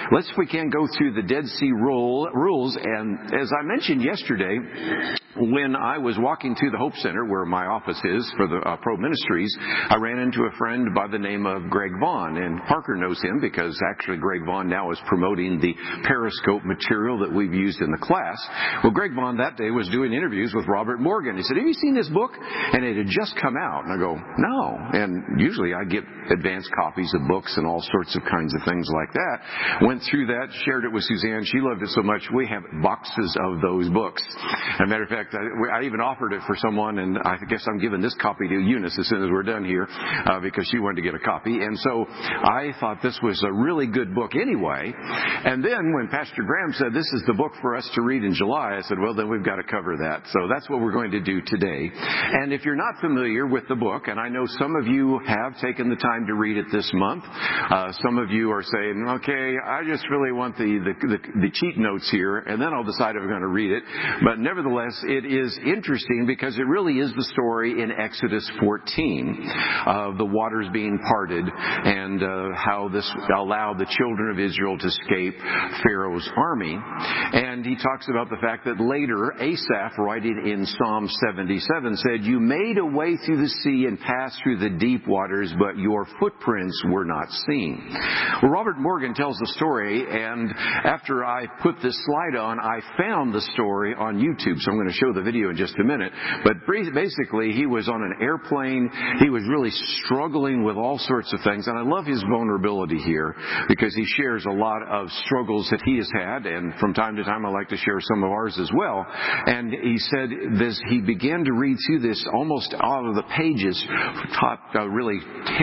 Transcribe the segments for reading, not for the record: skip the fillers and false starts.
let's, if we can, go through the Dead Sea rules. And as I mentioned yesterday, when I was walking through the Hope Center, where my office is for the Pro Ministries, I ran into a friend by the name of Greg Vaughn. And Parker knows him because actually Greg Vaughn now is promoting the Periscope material that we've used in the class. Well, Greg Vaughn that day was doing interviews with Robert Morgan. He said, have you seen this book? And it had just come out. And I go, no. And usually I get advanced copies of books and all sorts of kinds of things like that. Went through that, shared it with Suzanne. She loved it so much, we have boxes of those books. As a matter of fact, I even offered it for someone, and I guess I'm giving this copy to Eunice as soon as we're done here, because she wanted to get a copy. And so I thought this was a really good book anyway. And then when Pastor Graham said, this is the book for us to read in July, I said, well, then we've got to cover that. So that's what we're going to do today. And if you're not familiar with the book, and I know some of you have taken the time to read it this month, some of you are saying, okay, I just really want the cheat notes here, and then I'll decide if I'm going to read it. But nevertheless, it is interesting because it really is the story in Exodus 14 of the waters being parted and how this allowed the children of Israel to escape Pharaoh's army. And he talks about the fact that later Asaph, writing in Psalm 77, said, you made a way through the sea and passed through the deep waters, but your footprints were not seen. Well, Robert Morgan tells the story, and after I put this slide on, I found the story on YouTube. So I'm going to show the video in just a minute. But basically, he was on an airplane. He was really struggling with all sorts of things. And I love his vulnerability here because he shares a lot of struggles that he has had. And from time to time, I like to share some of ours as well. And he said this, he began to read through this almost out of the pages, top really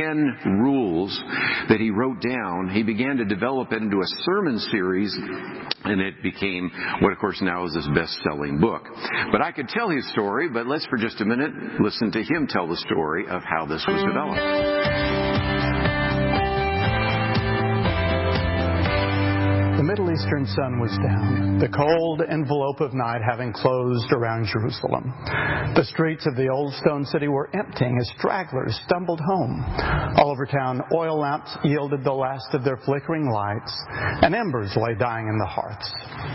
10 rules that he wrote down. He began to develop it into a sermon series, and it became what, of course, now is his best-selling book. But I could tell his story, but let's for just a minute listen to him tell the story of how this was developed. The Middle Eastern sun was down, the cold envelope of night having closed around Jerusalem. The streets of the old stone city were emptying as stragglers stumbled home. All over town, oil lamps yielded the last of their flickering lights, and embers lay dying in the hearths.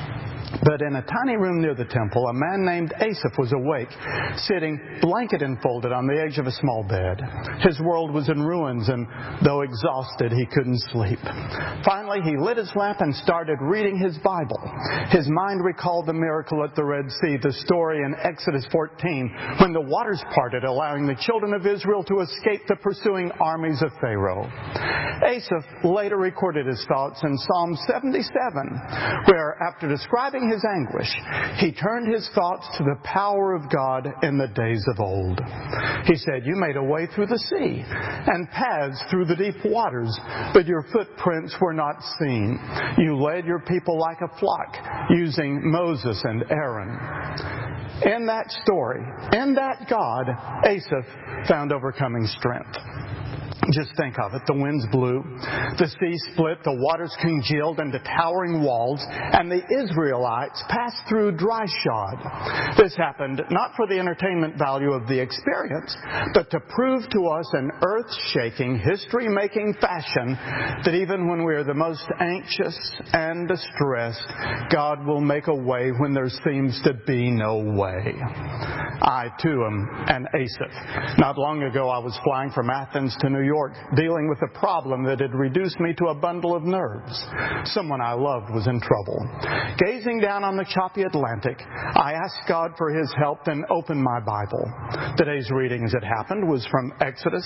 But in a tiny room near the temple, a man named Asaph was awake, sitting blanket enfolded on the edge of a small bed. His world was in ruins, and though exhausted, he couldn't sleep. Finally, he lit his lamp and started reading his Bible. His mind recalled the miracle at the Red Sea, the story in Exodus 14, when the waters parted, allowing the children of Israel to escape the pursuing armies of Pharaoh. Asaph later recorded his thoughts in Psalm 77, where, after describing his anguish, he turned his thoughts to the power of God in the days of old. He said, you made a way through the sea and paths through the deep waters, but your footprints were not seen. You led your people like a flock, using Moses and Aaron. In that story, in that God, Asaph found overcoming strength. Just think of it. The winds blew, the sea split, the waters congealed into towering walls, and the Israelites passed through dry shod. This happened not for the entertainment value of the experience, but to prove to us in earth-shaking, history-making fashion that even when we are the most anxious and distressed, God will make a way when there seems to be no way. I, too, am an Asaph. Not long ago, I was flying from Athens to New York, dealing with a problem that had reduced me to a bundle of nerves. Someone I loved was in trouble. Gazing down on the choppy Atlantic, I asked God for His help and opened my Bible. Today's reading, as it happened, was from Exodus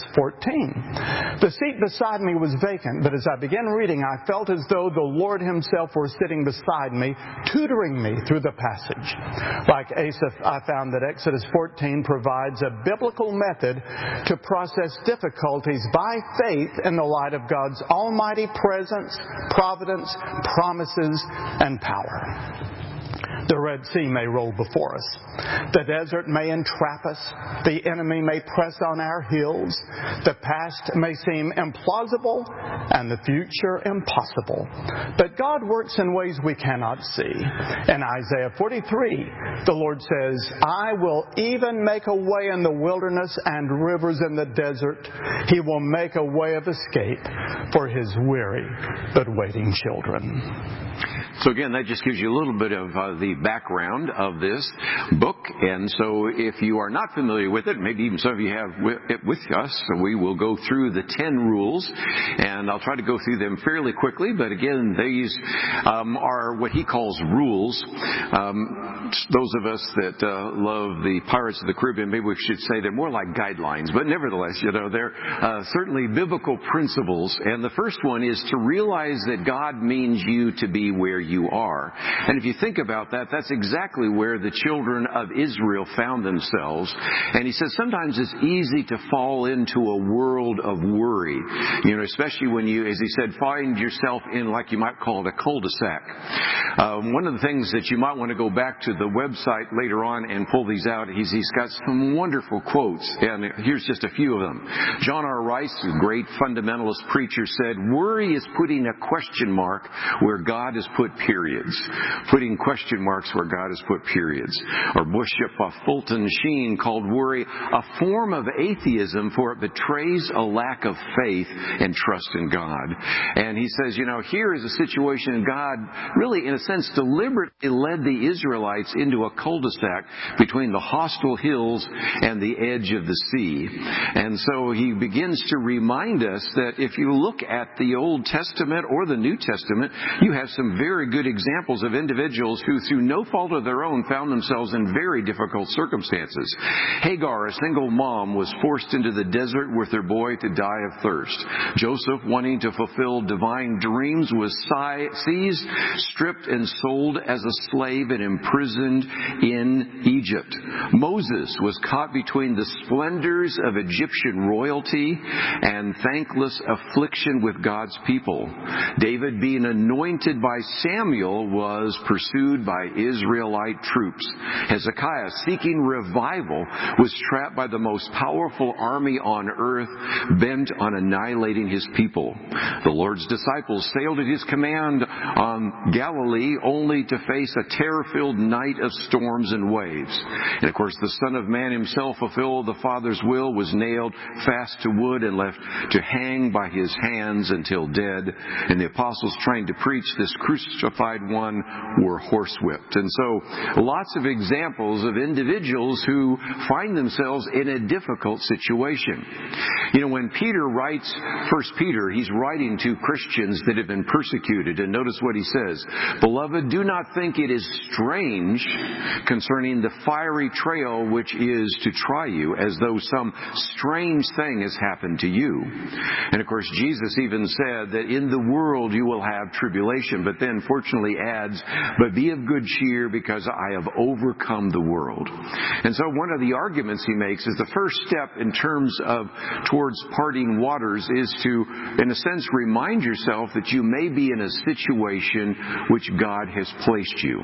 14. The seat beside me was vacant, but as I began reading, I felt as though the Lord Himself were sitting beside me, tutoring me through the passage. Like Asaph, I found that Exodus 14 provides a biblical method to process difficulties by faith in the light of God's almighty presence, providence, promises, and power. The Red Sea may roll before us. The desert may entrap us. The enemy may press on our heels. The past may seem implausible and the future impossible. But God works in ways we cannot see. In Isaiah 43, the Lord says, I will even make a way in the wilderness and rivers in the desert. He will make a way of escape for His weary but waiting children. So again, that just gives you a little bit of the background of this book. And so if you are not familiar with it, maybe even some of you have it with us, so we will go through the 10 rules. And I'll try to go through them fairly quickly. But again, these are what he calls rules. Those of us that love the Pirates of the Caribbean, maybe we should say they're more like guidelines. But nevertheless, they're certainly biblical principles. And the first one is to realize that God means you to be where you are. And if you think about that, that's exactly where the children of Israel found themselves. And he says sometimes it's easy to fall into a world of worry, especially when you, as he said, find yourself in, like you might call it, a cul-de-sac. One of the things that you might want to go back to the website later on and pull these out, he's got some wonderful quotes, and here's just a few of them. John R. Rice, a great fundamentalist preacher, said, worry is putting a question mark where God has put periods. Putting question marks where God has put periods. Or Bishop Fulton Sheen called worry a form of atheism, for it betrays a lack of faith and trust in God. And he says, here is a situation God really, in a sense, deliberately led the Israelites into a cul-de-sac between the hostile hills and the edge of the sea. And so he begins to remind us that if you look at the Old Testament or the New Testament, you have some very good examples of individuals who, through no fault of their own, found themselves in very difficult circumstances. Hagar, a single mom, was forced into the desert with her boy to die of thirst. Joseph, wanting to fulfill divine dreams, was seized, stripped, and sold as a slave and imprisoned in Egypt. Moses was caught between the splendors of Egyptian royalty and thankless affliction with God's people. David, being anointed by Samuel, was pursued by Israelite troops. Hezekiah, seeking revival, was trapped by the most powerful army on earth, bent on annihilating his people. The Lord's disciples sailed at his command on Galilee, only to face a terror-filled night of storms and waves. And of course, the Son of Man himself fulfilled the Father's will, was nailed fast to wood and left to hang by his hands until dead. And the apostles, trying to preach this crucified one, were horsewhipped. And so lots of examples of individuals who find themselves in a difficult situation. When Peter writes 1 Peter, he's writing to Christians that have been persecuted. And notice what he says. Beloved, do not think it is strange concerning the fiery trial which is to try you, as though some strange thing has happened to you. And of course, Jesus even said that in the world you will have tribulation, but then fortunately adds, but be of good cheer, because I have overcome the world. And so one of the arguments he makes is the first step in terms of towards parting waters is to, in a sense, remind yourself that you may be in a situation which God has placed you.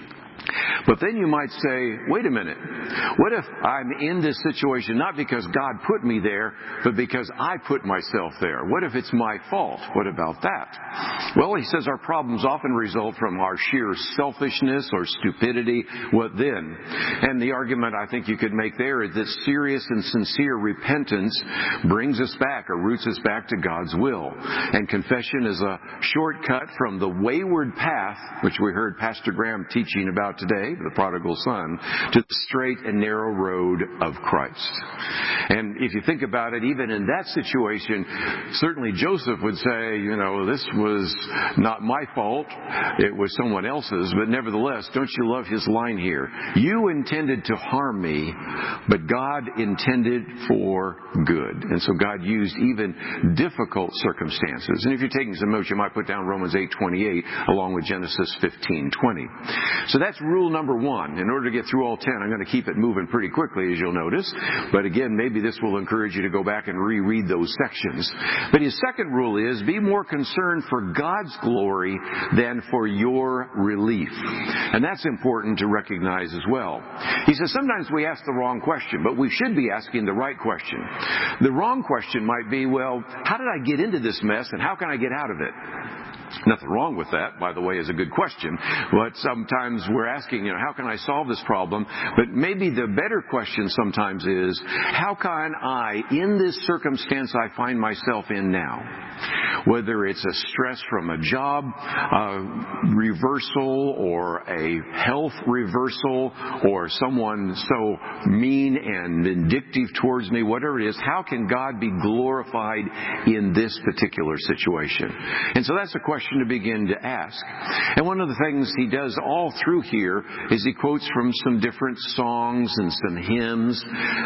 But then you might say, wait a minute, what if I'm in this situation not because God put me there, but because I put myself there? What if it's my fault? What about that? Well, he says our problems often result from our sheer selfishness or stupidity. What then? And the argument I think you could make there is that serious and sincere repentance brings us back or roots us back to God's will. And confession is a shortcut from the wayward path, which we heard Pastor Graham teaching about today, the prodigal son, to the straight and narrow road of Christ. And if you think about it, even in that situation, certainly Joseph would say, this was not my fault, it was someone else's, but nevertheless, don't you love his line here? You intended to harm me, but God intended for good. And so God used even difficult circumstances. And if you're taking some notes, you might put down Romans 8:28 along with Genesis 15:20. So that's that's rule number 1. In order to get through all 10, I'm going to keep it moving pretty quickly, as you'll notice. But again, maybe this will encourage you to go back and reread those sections. But his second rule is, be more concerned for God's glory than for your relief. And that's important to recognize as well. He says sometimes we ask the wrong question, but we should be asking the right question. The wrong question might be, well, how did I get into this mess and how can I get out of it? Nothing wrong with that, by the way, is a good question. But sometimes we're asking, how can I solve this problem? But maybe the better question sometimes is, how can I, in this circumstance I find myself in now, whether it's a stress from a job reversal or a health reversal or someone so mean and vindictive towards me, whatever it is, how can God be glorified in this particular situation? And so that's a question to begin to ask. And one of the things he does all through here is he quotes from some different songs and some hymns.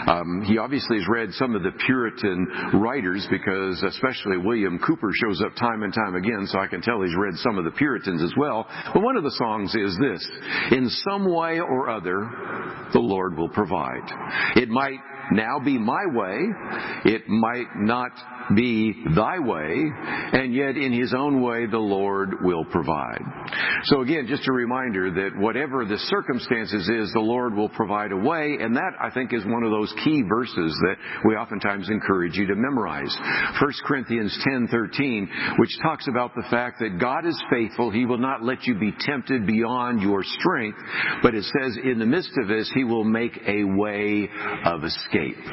He obviously has read some of the Puritan writers, because especially William Cooper shows up time and time again, so I can tell he's read some of the Puritans as well. But one of the songs is this: in some way or other, the Lord will provide. It might now be my way, it might not be thy way, and yet in his own way the Lord will provide. So again, just a reminder that whatever the circumstances is, the Lord will provide a way, and that, I think, is one of those key verses that we oftentimes encourage you to memorize. 1 Corinthians 10:13, which talks about the fact that God is faithful. He will not let you be tempted beyond your strength, but it says in the midst of this, He will make a way of escape.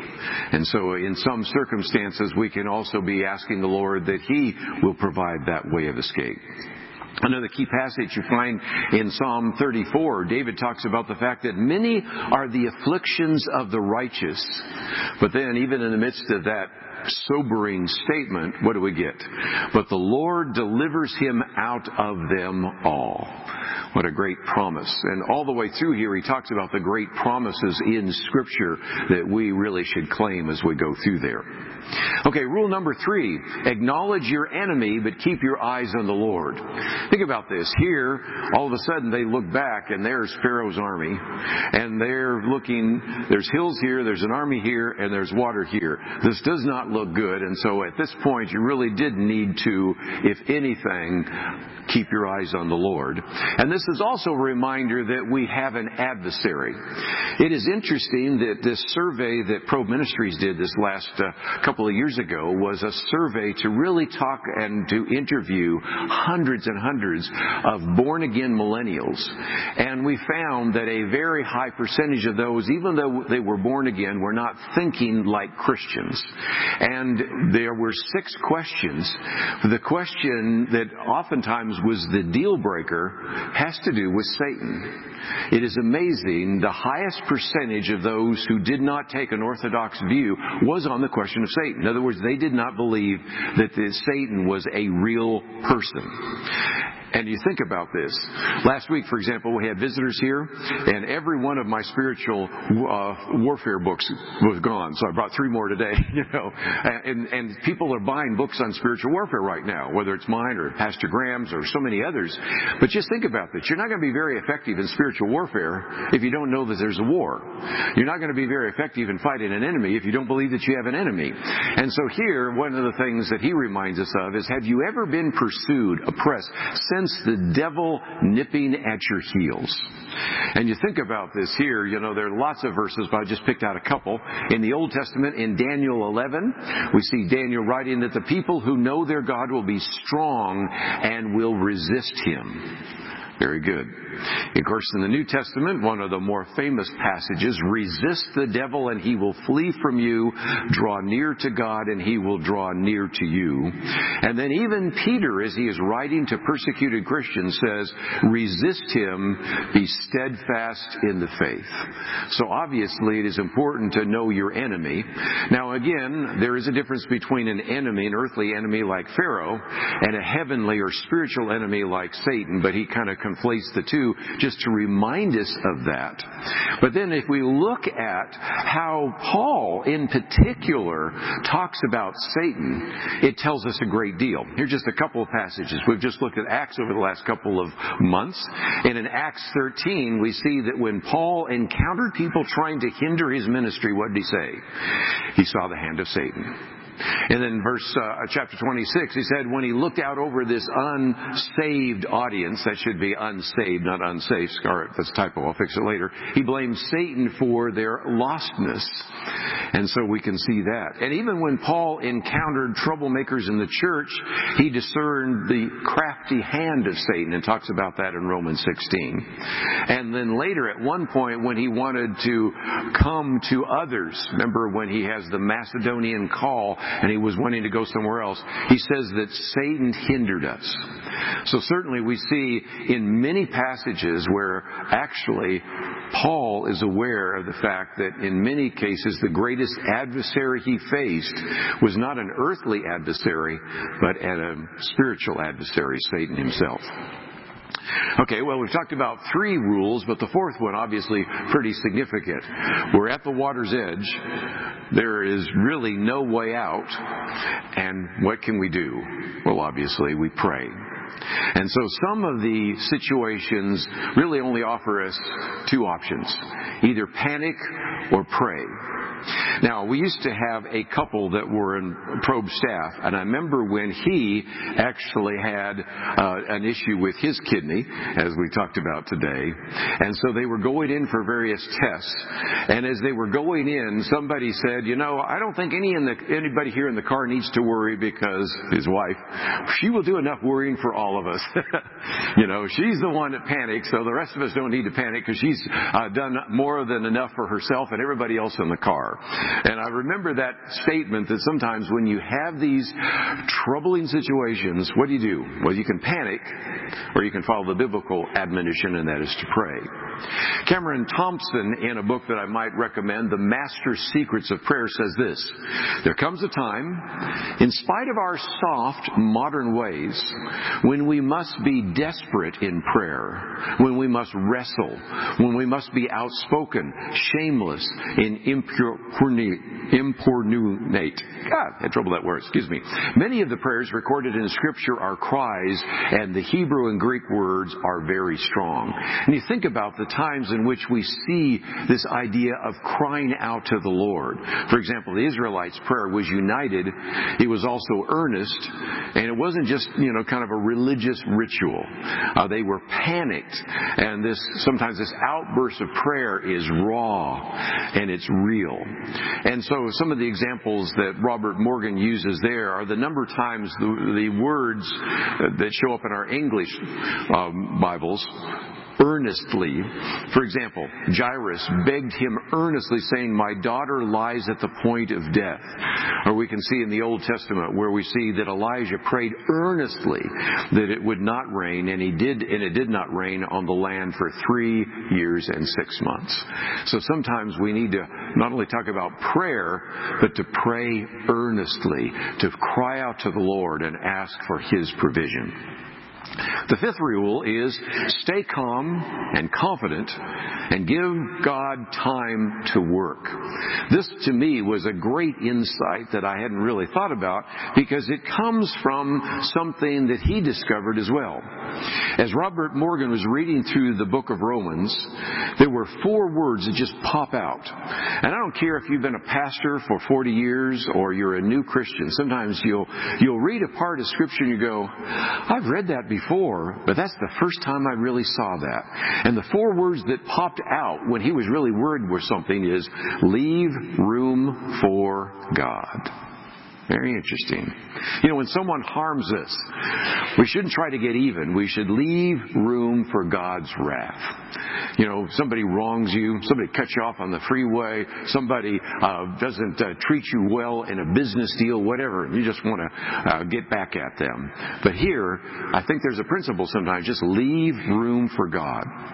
And so in some circumstances, we can also be asking the Lord that He will provide that way of escape. Another key passage you find in Psalm 34, David talks about the fact that many are the afflictions of the righteous. But then, even in the midst of that sobering statement, what do we get? But the Lord delivers him out of them all. What a great promise. And all the way through here, he talks about the great promises in Scripture that we really should claim as we go through there. Okay, rule number 3, acknowledge your enemy, but keep your eyes on the Lord. Think about this. Here, all of a sudden, they look back, and there's Pharaoh's army, and they're looking, there's hills here, there's an army here, and there's water here. This does not look good, and so at this point, you really did need to, if anything, keep your eyes on the Lord. And this is also a reminder that we have an adversary. It is interesting that this survey that Probe Ministries did this last couple of years ago was a survey to really talk and to interview hundreds and hundreds of born-again millennials. And we found that a very high percentage of those, even though they were born again, were not thinking like Christians. And there were 6 questions. The question that oftentimes was the deal breaker has to do with Satan. It is amazing, the highest percentage of those who did not take an orthodox view was on the question of Satan. In other words, they did not believe that Satan was a real person. And you think about this. Last week, for example, we had visitors here, and every one of my spiritual warfare books was gone. So I brought 3 more today, And people are buying books on spiritual warfare right now, whether it's mine or Pastor Graham's or so many others. But just think about this. You're not going to be very effective in spiritual warfare if you don't know that there's a war. You're not going to be very effective in fighting an enemy if you don't believe that you have an enemy. And so here, one of the things that he reminds us of is, have you ever been pursued, oppressed, the devil nipping at your heels? And you think about this here, there are lots of verses, but I just picked out a couple. In the Old Testament, in Daniel 11, we see Daniel writing that the people who know their God will be strong and will resist him. Very good. Of course, in the New Testament, one of the more famous passages, resist the devil and he will flee from you. Draw near to God and he will draw near to you. And then even Peter, as he is writing to persecuted Christians, says, resist him, be steadfast in the faith. So obviously it is important to know your enemy. Now again, there is a difference between an enemy, an earthly enemy like Pharaoh, and a heavenly or spiritual enemy like Satan, but he kind of conflates the two just to remind us of that. But then if we look at how Paul in particular talks about Satan, it tells us a great deal. Here's just a couple of passages. We've just looked at Acts over the last couple of months. And in Acts 13, we see that when Paul encountered people trying to hinder his ministry, what did he say? He saw the hand of Satan. And then chapter 26, he said when he looked out over this unsaved audience, that should be unsaved, not unsafe. Scarlet, that's a typo, I'll fix it later. He blamed Satan for their lostness. And so we can see that. And even when Paul encountered troublemakers in the church, he discerned the crafty hand of Satan and talks about that in Romans 16. And then later at one point when he wanted to come to others, remember when he has the Macedonian call and he was wanting to go somewhere else, he says that Satan hindered us. So certainly we see in many passages where actually Paul is aware of the fact that in many cases the greatest adversary he faced was not an earthly adversary, but a spiritual adversary, Satan himself. Okay, well, we've talked about 3 rules, but the fourth one, obviously, pretty significant. We're at the water's edge. There is really no way out. And what can we do? Well, obviously, we pray. And so some of the situations really only offer us 2 options. Either panic or pray. Now, we used to have a couple that were in probe staff, and I remember when he actually had an issue with his kidney, as we talked about today, and so they were going in for various tests, and as they were going in, somebody said, I don't think anybody here in the car needs to worry because his wife, she will do enough worrying for all of us. She's the one that panics, so the rest of us don't need to panic because she's done more than enough for herself and everybody else in the car. And I remember that statement that sometimes when you have these troubling situations, what do? Well, you can panic or you can follow the biblical admonition, and that is to pray. Cameron Thompson, in a book that I might recommend, The Master Secrets of Prayer, says this: there comes a time, in spite of our soft modern ways, when we must be desperate in prayer, when we must wrestle, when we must be outspoken, shameless, and importunate. God, I had trouble with that word, excuse me. Many of the prayers recorded in Scripture are cries, and the Hebrew and Greek words are very strong. And you think about the times in which we see this idea of crying out to the Lord. For example, the Israelites' prayer was united. It was also earnest, and it wasn't just, kind of a religious ritual. They were panicked, and sometimes this outburst of prayer is raw, and it's real. And so some of the examples that Robert Morgan uses there are the number of times the words that show up in our English Bibles, earnestly. For example, Jairus begged him earnestly, saying, "My daughter lies at the point of death." Or we can see in the Old Testament where we see that Elijah prayed earnestly that it would not rain, and it did not rain on the land for 3 years and 6 months. So sometimes we need to not only talk about prayer, but to pray earnestly, to cry out to the Lord and ask for His provision. The 5th rule is stay calm and confident and give God time to work. This, to me, was a great insight that I hadn't really thought about because it comes from something that he discovered as well. As Robert Morgan was reading through the book of Romans, there were 4 words that just pop out. And I don't care if you've been a pastor for 40 years or you're a new Christian. Sometimes you'll read a part of Scripture and you go, I've read that before, but that's the first time I really saw that. And the 4 words that popped out when he was really worried with something is, leave room for God. Very interesting. When someone harms us, we shouldn't try to get even. We should leave room for God's wrath. Somebody wrongs you, somebody cuts you off on the freeway, somebody doesn't treat you well in a business deal, whatever. You just want to get back at them. But here, I think there's a principle sometimes, just leave room for God.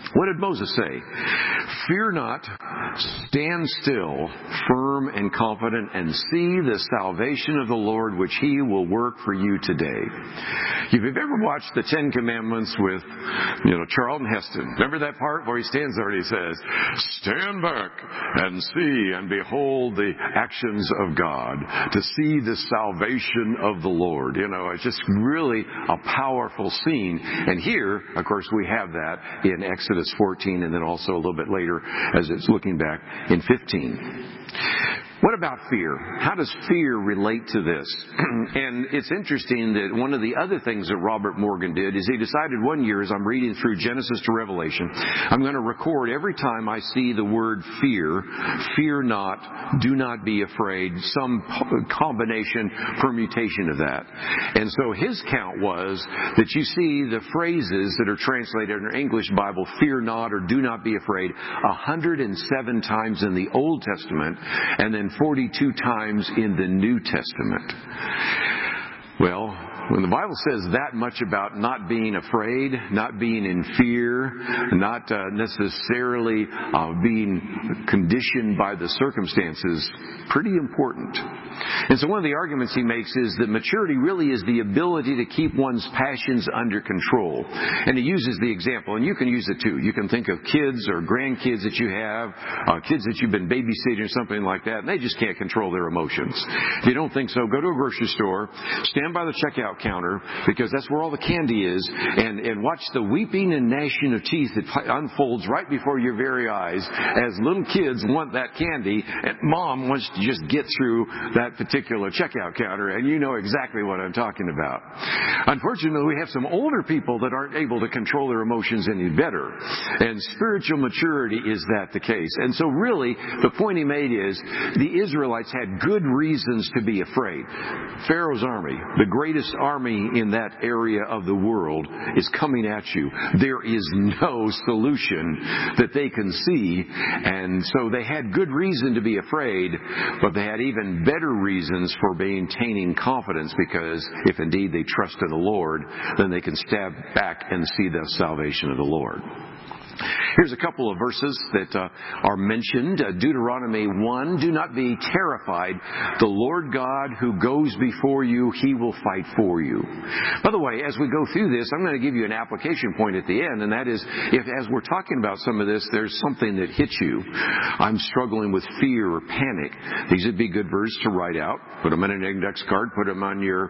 What did Moses say? Fear not, stand still, firm and confident, and see the salvation of the Lord, which He will work for you today. If you've ever watched the Ten Commandments with, Charlton Heston, remember that part where he stands there and he says, stand back and see and behold the actions of God, to see the salvation of the Lord. It's just really a powerful scene. And here, of course, we have that in Exodus 14, and then also a little bit later as it's looking back in 15. What about fear? How does fear relate to this? And it's interesting that one of the other things that Robert Morgan did is he decided one year, as I'm reading through Genesis to Revelation, I'm going to record every time I see the word fear, fear not, do not be afraid, some combination, permutation of that. And so his count was that you see the phrases that are translated in our English Bible, fear not or do not be afraid, 107 times in the Old Testament, and then 42 times in the New Testament. Well, when the Bible says that much about not being afraid, not being in fear, not necessarily being conditioned by the circumstances, pretty important. And so one of the arguments he makes is that maturity really is the ability to keep one's passions under control. And he uses the example, and you can use it too. You can think of kids or grandkids that you have, kids that you've been babysitting or something like that, and they just can't control their emotions. If you don't think so, go to a grocery store, stand by the checkout counter, because that's where all the candy is, and watch the weeping and gnashing of teeth that unfolds right before your very eyes as little kids want that candy, and mom wants to just get through that particular checkout counter, and you know exactly what I'm talking about. Unfortunately, we have some older people that aren't able to control their emotions any better, and spiritual maturity is that the case. And so really, the point he made is the Israelites had good reasons to be afraid. Pharaoh's army, the greatest army in that area of the world, is coming at you. There is no solution that they can see, and so they had good reason to be afraid, but they had even better reasons for maintaining confidence, because if indeed they trust in the Lord, then they can step back and see the salvation of the Lord. Here's a couple of verses that are mentioned. Deuteronomy 1, do not be terrified. The Lord God who goes before you, He will fight for you. By the way, as we go through this, I'm going to give you an application point at the end, and that is, if as we're talking about some of this, there's something that hits you. I'm struggling with fear or panic. These would be good verses to write out. Put them in an index card, put them on your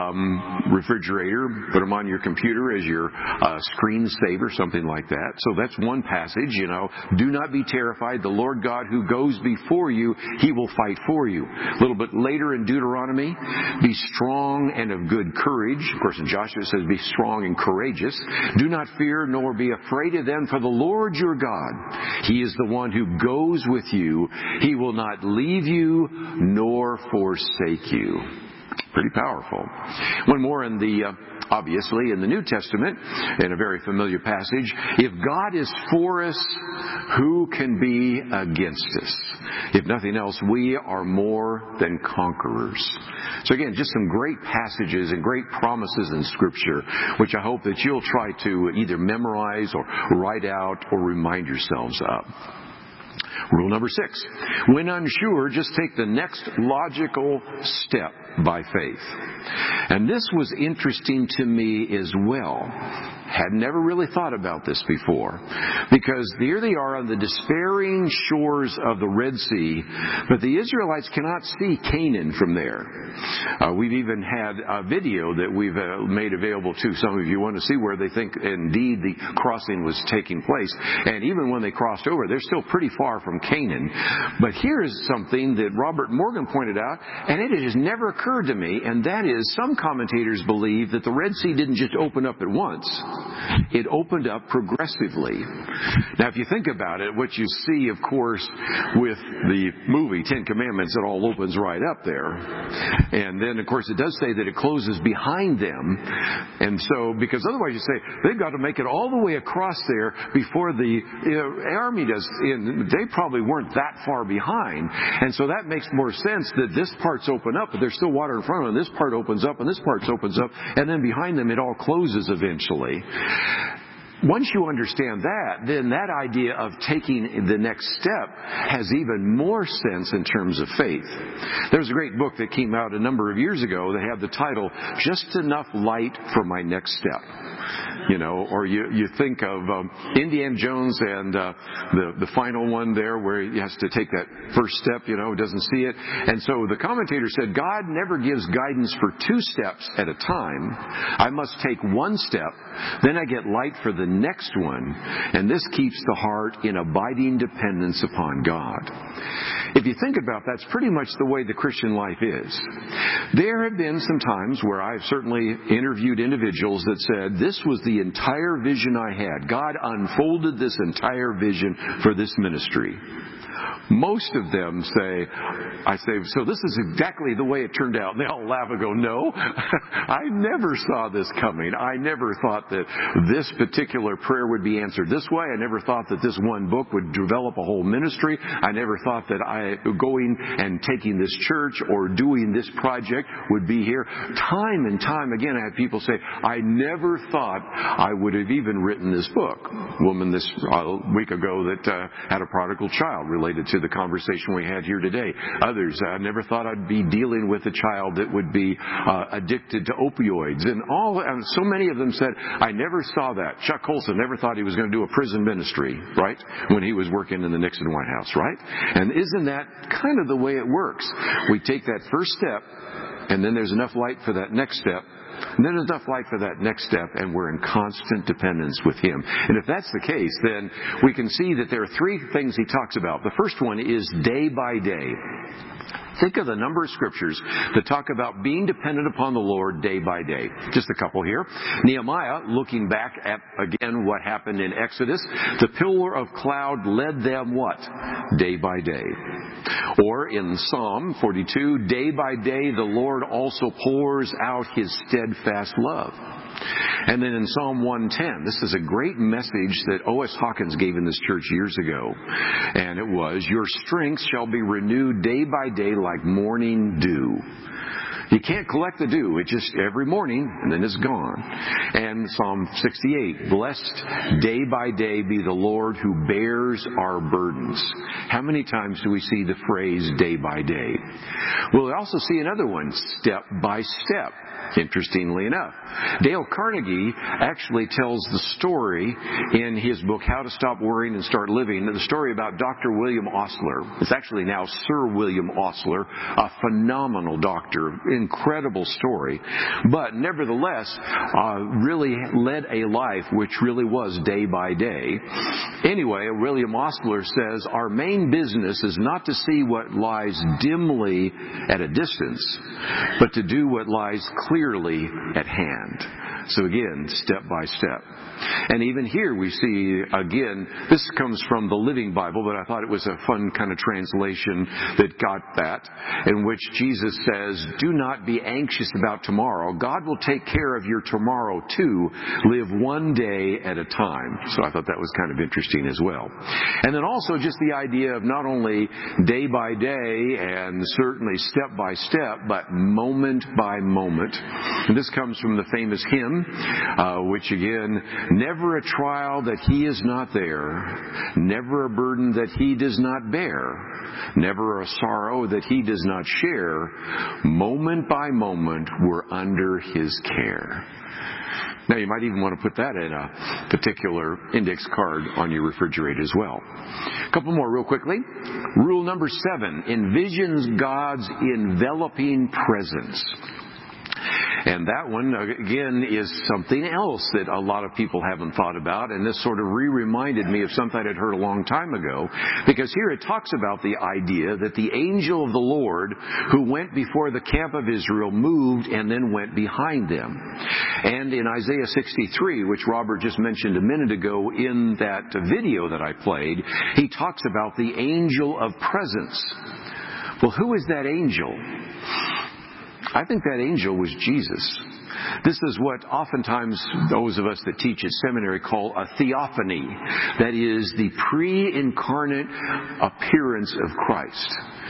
refrigerator, put them on your computer as your screensaver, something like that. So that's one passage, do not be terrified. The Lord God who goes before you, He will fight for you. A little bit later in Deuteronomy, be strong and of good courage. Of course, in Joshua it says be strong and courageous. Do not fear nor be afraid of them, for the Lord your God, He is the one who goes with you. He will not leave you nor forsake you. Pretty powerful. One more obviously in the New Testament, in a very familiar passage. If God is for us, who can be against us? If nothing else, we are more than conquerors. So again, just some great passages and great promises in Scripture, which I hope that you'll try to either memorize or write out or remind yourselves of. Rule number 6. When unsure, just take the next logical step by faith. And this was interesting to me as well. Had never really thought about this before. Because here they are on the despairing shores of the Red Sea, but the Israelites cannot see Canaan from there. We've even had a video that we've made available to some of you want to see where they think indeed the crossing was taking place. And even when they crossed over, they're still pretty far from Canaan. But here is something that Robert Morgan pointed out, and it has never occurred to me, and that is some commentators believe that the Red Sea didn't just open up at once. It opened up progressively. Now, if you think about it, what you see, of course, with the movie Ten Commandments, it all opens right up there. And then, of course, it does say that it closes behind them. And so, because otherwise you say, they've got to make it all the way across there before the army does. And they probably weren't that far behind. And so that makes more sense that this part's open up, but there's still water in front of them. This part opens up, and this part opens up. And then behind them, it all closes eventually. once you understand that, then that idea of taking the next step has even more sense in terms of faith. There's a great book that came out a number of years ago that had the title, Just Enough Light for My Next Step. You know, or you think of Indiana Jones and the final one there where he has to take that first step, doesn't see it. And so the commentator said, God never gives guidance for 2 steps at a time. I must take one step, then I get light for the next one, and this keeps the heart in abiding dependence upon God. If you think about that, that's pretty much the way the Christian life is. There have been some times where I've certainly interviewed individuals that said, this was the entire vision I had. God unfolded this entire vision for this ministry. Most of them I say, so this is exactly the way it turned out. And they all laugh and go, no, I never saw this coming. I never thought that this particular prayer would be answered this way. I never thought that this one book would develop a whole ministry. I never thought that going and taking this church or doing this project would be here. Time and time again, I had people say, I never thought I would have even written this book. A woman this week ago that had a prodigal child related to the conversation we had here today. Others, I never thought I'd be dealing with a child that would be addicted to opioids. And so many of them said, I never saw that. Chuck Colson never thought he was going to do a prison ministry, right? When he was working in the Nixon White House, right? And isn't that kind of the way it works? We take that first step, and then there's enough light for that next step. And then there's enough light for that next step, and we're in constant dependence with Him. And if that's the case, then we can see that there are 3 things He talks about. The first one is day by day. Think of the number of scriptures that talk about being dependent upon the Lord day by day. Just a couple here. Nehemiah, looking back at, again, what happened in Exodus, the pillar of cloud led them what? Day by day. Or in Psalm 42, day by day the Lord also pours out His steadfast love. And then in Psalm 110, this is a great message that O.S. Hawkins gave in this church years ago. And it was, your strength shall be renewed day by day like morning dew. You can't collect the dew. It just every morning, and then it's gone. And Psalm 68, blessed day by day be the Lord who bears our burdens. How many times do we see the phrase day by day? We'll also see another one, step by step. Interestingly enough, Dale Carnegie actually tells the story in his book, How to Stop Worrying and Start Living, the story about Dr. William Osler. It's actually now Sir William Osler, a phenomenal doctor, incredible story, but nevertheless, really led a life which really was day by day. Anyway, William Osler says, our main business is not to see what lies dimly at a distance, but to do what lies clearly at hand. So again, step by step. And even here we see, again, this comes from the Living Bible, but I thought it was a fun kind of translation that got that, in which Jesus says, do not be anxious about tomorrow. God will take care of your tomorrow too. Live one day at a time. So I thought that was kind of interesting as well. And then also just the idea of not only day by day and certainly step by step, but moment by moment. And this comes from the famous hymn, which again, never a trial that He is not there, never a burden that He does not bear, never a sorrow that He does not share. Moment by moment, we're under His care. Now, you might even want to put that in a particular index card on your refrigerator as well. A couple more real quickly. Rule number 7, envisions God's enveloping presence. And that one, again, is something else that a lot of people haven't thought about. And this sort of reminded me of something I'd heard a long time ago. Because here it talks about the idea that the angel of the Lord who went before the camp of Israel moved and then went behind them. And in Isaiah 63, which Robert just mentioned a minute ago in that video that I played, he talks about the angel of presence. Well, who is that angel? I think that angel was Jesus. This is what oftentimes those of us that teach at seminary call a theophany. That is the pre-incarnate appearance of Christ.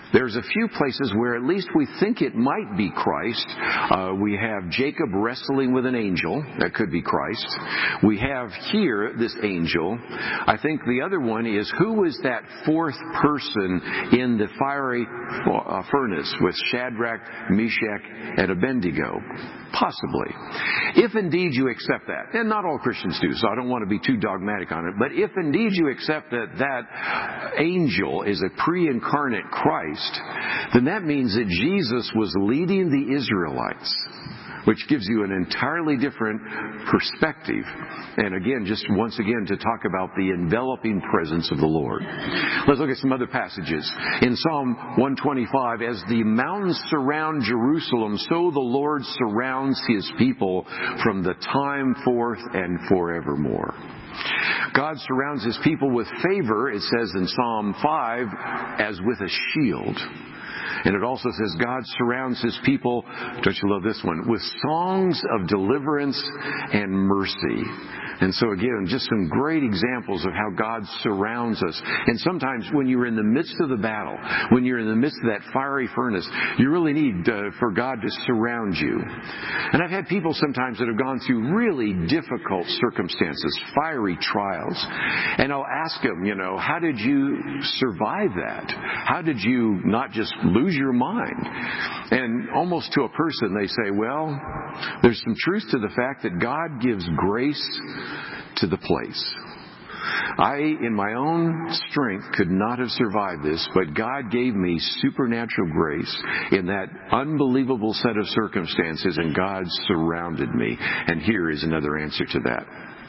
There's a few places where at least we think it might be Christ. We have Jacob wrestling with an angel. That could be Christ. We have here this angel. I think the other one is, who is that fourth person in the fiery furnace with Shadrach, Meshach, and Abednego? Possibly. If indeed you accept that, and not all Christians do, so I don't want to be too dogmatic on it, but if indeed you accept that that angel is a pre-incarnate Christ, then that means that Jesus was leading the Israelites, which gives you an entirely different perspective. And again, just once again to talk about the enveloping presence of the Lord. Let's look at some other passages. In Psalm 125, as the mountains surround Jerusalem, so the Lord surrounds His people from the time forth and forevermore. God surrounds His people with favor, it says in Psalm 5, as with a shield. And it also says God surrounds His people, don't you love this one, with songs of deliverance and mercy. And so again, just some great examples of how God surrounds us. And sometimes when you're in the midst of the battle, when you're in the midst of that fiery furnace, you really need for God to surround you. And I've had people sometimes that have gone through really difficult circumstances, fiery trials. And I'll ask them, how did you survive that? How did you not just lose your mind? And almost to a person they say, well, there's some truth to the fact that God gives grace to the place. I, in my own strength, could not have survived this, but God gave me supernatural grace in that unbelievable set of circumstances, and God surrounded me. And here is another answer to that.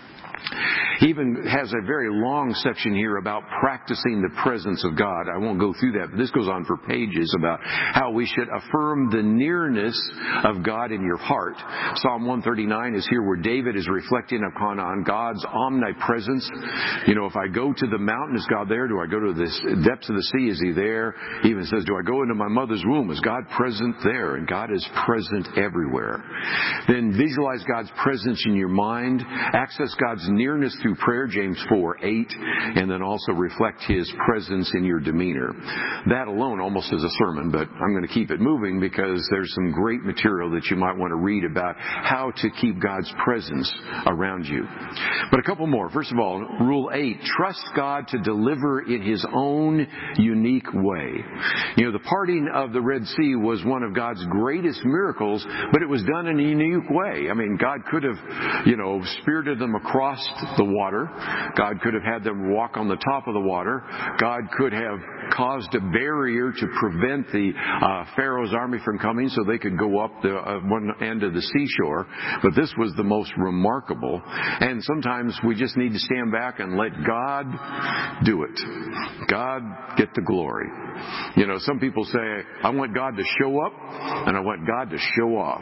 He even has a very long section here about practicing the presence of God. I won't go through that, but this goes on for pages about how we should affirm the nearness of God in your heart. Psalm 139 is here where David is reflecting upon God's omnipresence. If I go to the mountain, is God there? Do I go to the depths of the sea? Is He there? He even says, do I go into my mother's womb? Is God present there? And God is present everywhere. Then visualize God's presence in your mind. Access God's nearness through prayer, James 4:8, and then also reflect His presence in your demeanor. That alone almost is a sermon, but I'm going to keep it moving because there's some great material that you might want to read about how to keep God's presence around you. But a couple more. First of all, Rule 8, trust God to deliver in His own unique way. The parting of the Red Sea was one of God's greatest miracles, but it was done in a unique way. God could have, spirited them across the water. God could have had them walk on the top of the water. God could have caused a barrier to prevent the Pharaoh's army from coming so they could go up the one end of the seashore. But this was the most remarkable. And sometimes we just need to stand back and let God do it. God get the glory. Some people say, I want God to show up and I want God to show off.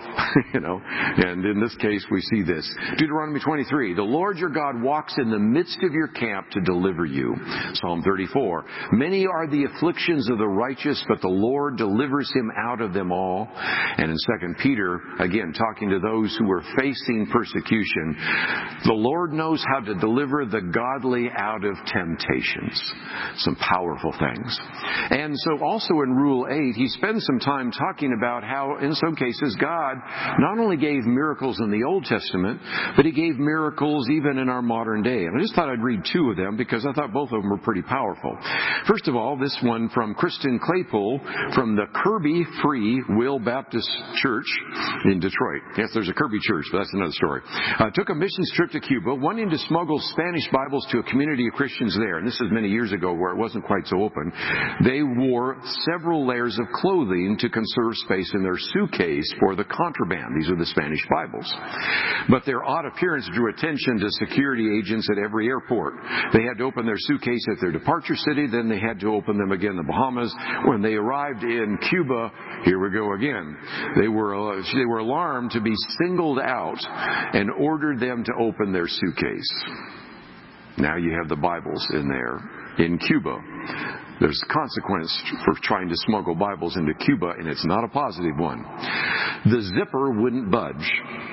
And in this case we see this. Deuteronomy 23, the Lord your God walks in the midst of your camp to deliver you. Psalm 34, many are the afflictions of the righteous, but the Lord delivers him out of them all. And in 2 Peter, again, talking to those who are facing persecution, the Lord knows how to deliver the godly out of temptations. Some powerful things. And so also in Rule 8, he spends some time talking about how, in some cases, God not only gave miracles in the Old Testament, but He gave miracles even in our modern day. And I just thought I'd read two of them because I thought both of them were pretty powerful. First of all, this one from Kristen Claypool from the Kirby Free Will Baptist Church in Detroit. Yes, there's a Kirby church, but that's another story. Took a missions trip to Cuba, wanting to smuggle Spanish Bibles to a community of Christians there. And this is many years ago where it wasn't quite so open. They wore several layers of clothing to conserve space in their suitcase for the contraband. These are the Spanish Bibles. But their odd appearance drew attention to security agents at every airport. They had to open their suitcase at their departure city, then they had to open them again in the Bahamas. When they arrived in Cuba, here we go again. They were alarmed to be singled out and ordered them to open their suitcase. Now you have the Bibles in there in Cuba. There's consequence for trying to smuggle Bibles into Cuba, and it's not a positive one. The zipper wouldn't budge.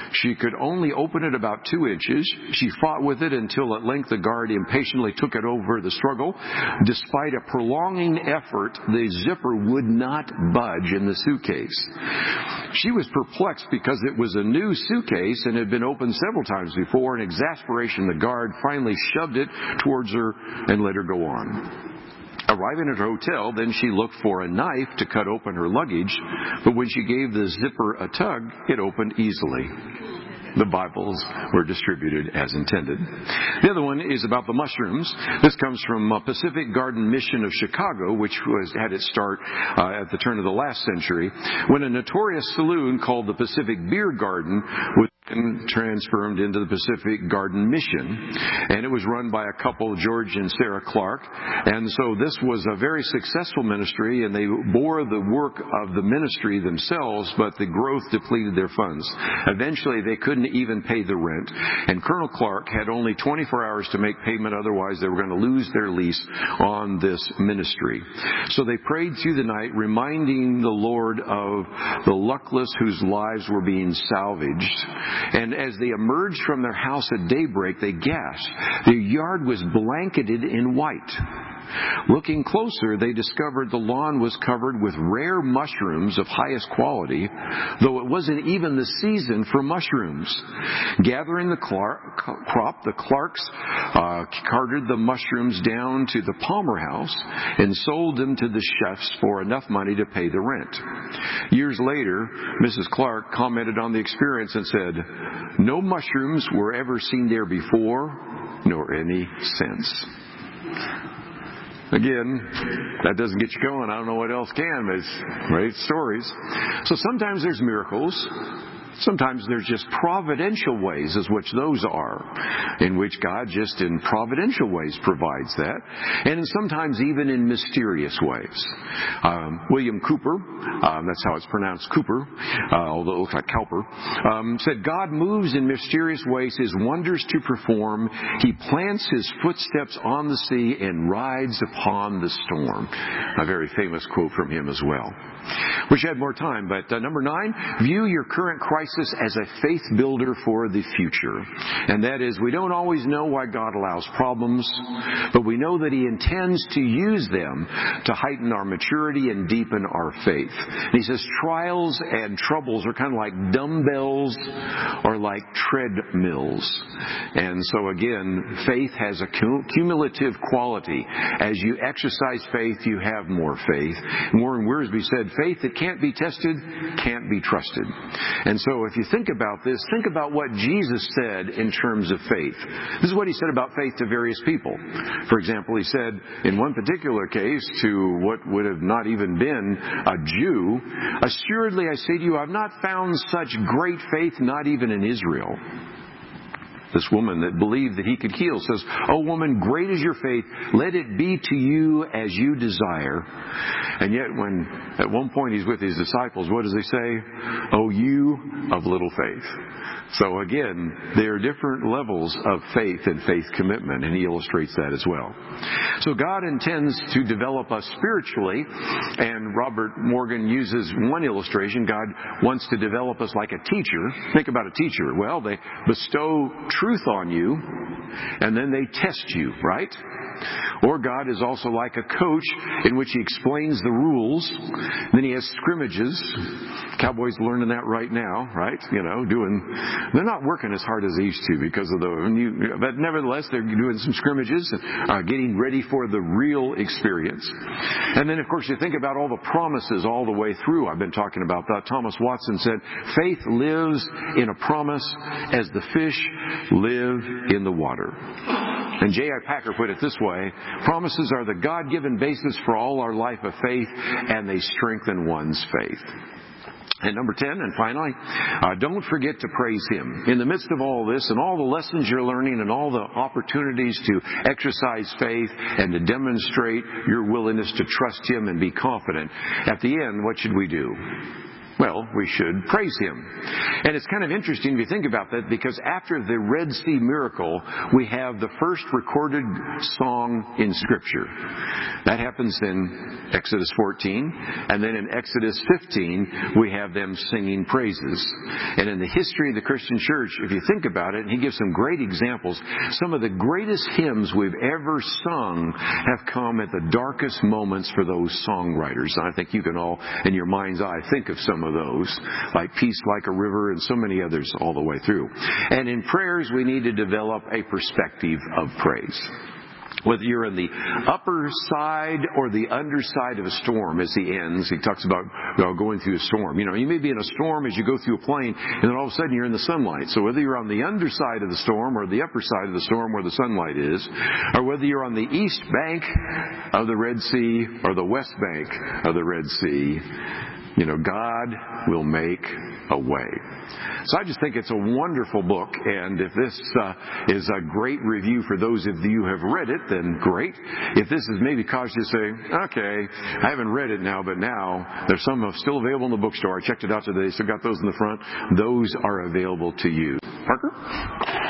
She could only open it about 2 inches. She fought with it until at length the guard impatiently took it over the struggle. Despite a prolonging effort, the zipper would not budge in the suitcase. She was perplexed because it was a new suitcase and had been opened several times before. In exasperation, the guard finally shoved it towards her and let her go on. Arriving at her hotel, then she looked for a knife to cut open her luggage, but when she gave the zipper a tug, it opened easily. The Bibles were distributed as intended. The other one is about the mushrooms. This comes from Pacific Garden Mission of Chicago, which had its start at the turn of the last century, when a notorious saloon called the Pacific Beer Garden was transformed into the Pacific Garden Mission, and it was run by a couple, George and Sarah Clark. And so this was a very successful ministry, and they bore the work of the ministry themselves, but the growth depleted their funds. Eventually, they couldn't even pay the rent, and Colonel Clark had only 24 hours to make payment, otherwise they were going to lose their lease on this ministry. So they prayed through the night, reminding the Lord of the luckless whose lives were being salvaged. And as they emerged from their house at daybreak, they gasped. The yard was blanketed in white. Looking closer, they discovered the lawn was covered with rare mushrooms of highest quality, though it wasn't even the season for mushrooms. Gathering the crop, the Clarks carted the mushrooms down to the Palmer House and sold them to the chefs for enough money to pay the rent. Years later, Mrs. Clark commented on the experience and said, "No mushrooms were ever seen there before, nor any since." Again, that doesn't get you going. I don't know what else can, but it's great stories. So sometimes there's miracles. Sometimes there's just providential ways, as which those are, in which God just in providential ways provides that, and sometimes even in mysterious ways. William Cooper, that's how it's pronounced, Cooper, although it looks like Cowper, said, "God moves in mysterious ways His wonders to perform. He plants His footsteps on the sea and rides upon the storm." A very famous quote from him as well. Wish I had more time, but number 9, view your current crisis as a faith builder for the future. And that is, we don't always know why God allows problems, but we know that He intends to use them to heighten our maturity and deepen our faith. And he says trials and troubles are kind of like dumbbells or like treadmills. And so again, faith has a cumulative quality. As you exercise faith, you have more faith. Warren Wiersbe said, faith that can't be tested can't be trusted. And so if you think about this, think about what Jesus said in terms of faith. This is what He said about faith to various people. For example, He said in one particular case to what would have not even been a Jew, "Assuredly I say to you, I've not found such great faith, not even in Israel." This woman that believed that He could heal says, "Oh woman, great is your faith. Let it be to you as you desire." And yet when at one point He's with His disciples, what does He say? "Oh you of little faith." So again, there are different levels of faith and faith commitment, and He illustrates that as well. So God intends to develop us spiritually, and Robert Morgan uses one illustration. God wants to develop us like a teacher. Think about a teacher. Well, they bestow truth on you, and then they test you, right? Or God is also like a coach in which He explains the rules. Then He has scrimmages. Cowboys learning that right now, right? They're not working as hard as they used to because of but nevertheless, they're doing some scrimmages and getting ready for the real experience. And then, of course, you think about all the promises all the way through. I've been talking about that. Thomas Watson said, "Faith lives in a promise as the fish live in the water." And J.I. Packer put it this way, "Promises are the God-given basis for all our life of faith, and they strengthen one's faith." And number 10, and finally, don't forget to praise Him. In the midst of all this and all the lessons you're learning and all the opportunities to exercise faith and to demonstrate your willingness to trust Him and be confident, at the end, what should we do? well, we should praise Him. And it's kind of interesting if you think about that, because after the Red Sea miracle, we have the first recorded song in Scripture. That happens in Exodus 14, and then in Exodus 15, we have them singing praises. And in the history of the Christian church, if you think about it, and he gives some great examples, some of the greatest hymns we've ever sung have come at the darkest moments for those songwriters. And I think you can all, in your mind's eye, think of some of those, like Peace Like a River and so many others all the way through. And in prayers, we need to develop a perspective of praise. Whether you're in the upper side or the underside of a storm, as he ends, he talks about going through a storm. You may be in a storm as you go through a plane, and then all of a sudden you're in the sunlight. So whether you're on the underside of the storm or the upper side of the storm where the sunlight is, or whether you're on the east bank of the Red Sea or the west bank of the Red Sea, God will make a way. So I just think it's a wonderful book, and if this is a great review for those of you who have read it, then great. If this has maybe caused you to say, okay, I haven't read it now, but now there's some still available in the bookstore. I checked it out today, still got those in the front. Those are available to you. Parker?